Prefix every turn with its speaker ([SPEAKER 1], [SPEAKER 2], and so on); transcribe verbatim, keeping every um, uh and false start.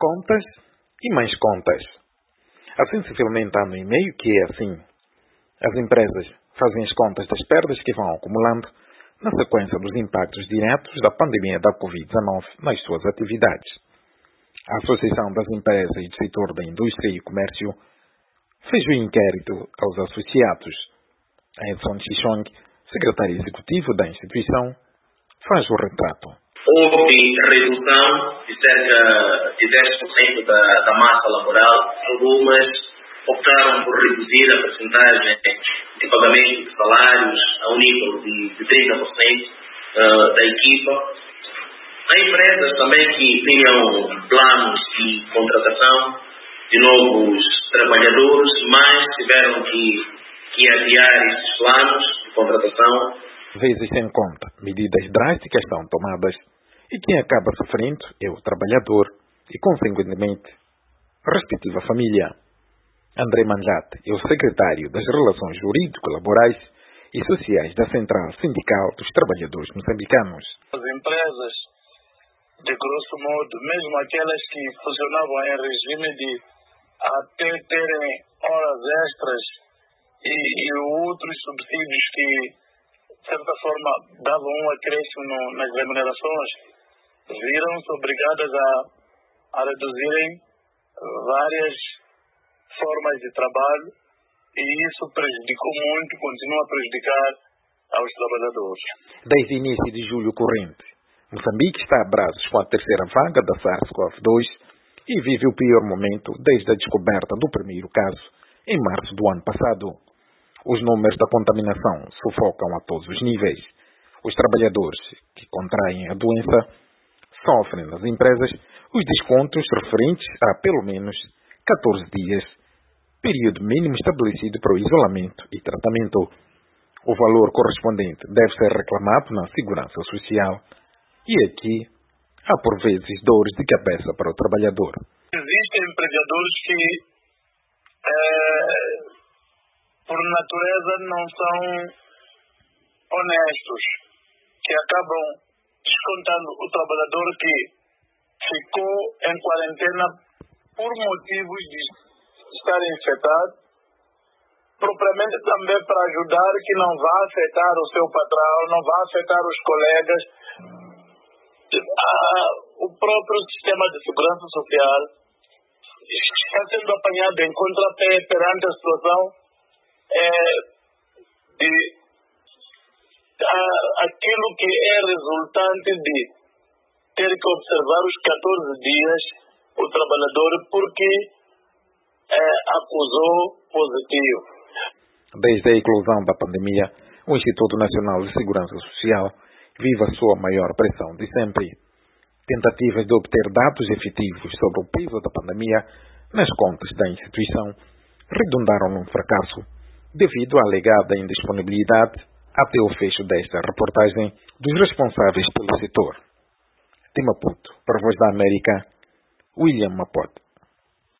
[SPEAKER 1] contas e mais contas. Há sensivelmente ano e meio que é assim. As empresas fazem as contas das perdas que vão acumulando na sequência dos impactos diretos da pandemia da covid dezenove nas suas atividades. A Associação das Empresas do Setor da Indústria e Comércio fez o inquérito aos associados. A Edson Chichong, secretário executivo da instituição, faz o retrato.
[SPEAKER 2] Houve redução de cerca de dez por cento da, da massa laboral. Algumas optaram por reduzir a percentagem de pagamento de salários ao nível de, de trinta por cento uh, da equipa. Há empresas também que tinham planos de contratação de novos trabalhadores, mas tiveram que, que adiar esses planos de contratação.
[SPEAKER 1] Vezes sem conta, medidas drásticas são tomadas e quem acaba sofrendo é o trabalhador e, consequentemente, a respectiva família. André Manjate é o secretário das Relações Jurídico-Laborais e Sociais da Central Sindical dos Trabalhadores Moçambicanos.
[SPEAKER 3] As empresas, de grosso modo, mesmo aquelas que funcionavam em regime de até terem horas extras e, e outros subsídios que, de certa forma, davam um acréscimo no, nas remunerações, viram-se obrigadas a, a reduzirem várias formas de trabalho e isso prejudicou muito, continua a prejudicar aos trabalhadores.
[SPEAKER 1] Desde o início de julho corrente, Moçambique está a braços com a terceira vaga da SARS-CoV dois e vive o pior momento desde a descoberta do primeiro caso em março do ano passado. Os números da contaminação sufocam a todos os níveis. Os trabalhadores que contraem a doença sofrem nas empresas os descontos referentes a pelo menos catorze dias, período mínimo estabelecido para o isolamento e tratamento. O valor correspondente deve ser reclamado na Segurança Social e aqui há por vezes dores de cabeça para o trabalhador.
[SPEAKER 3] Existem empregadores que, é, por natureza, não são honestos, que acabam descontando o trabalhador que ficou em quarentena por motivos de estar infectado, propriamente também para ajudar que não vá afetar o seu patrão, não vá afetar os colegas. Ah, o próprio sistema de segurança social está sendo apanhado em contrapé perante a situação é, de ah, aquilo que é resultante de ter que observar os catorze dias o trabalhador porque é, acusou positivo.
[SPEAKER 1] Desde a eclosão da pandemia, o Instituto Nacional de Segurança Social vive a sua maior pressão de sempre. Tentativas de obter dados efetivos sobre o peso da pandemia nas contas da instituição redundaram num fracasso devido à alegada indisponibilidade até o fecho desta reportagem dos responsáveis pelo setor. De Maputo, para a Voz da América, William Mapote.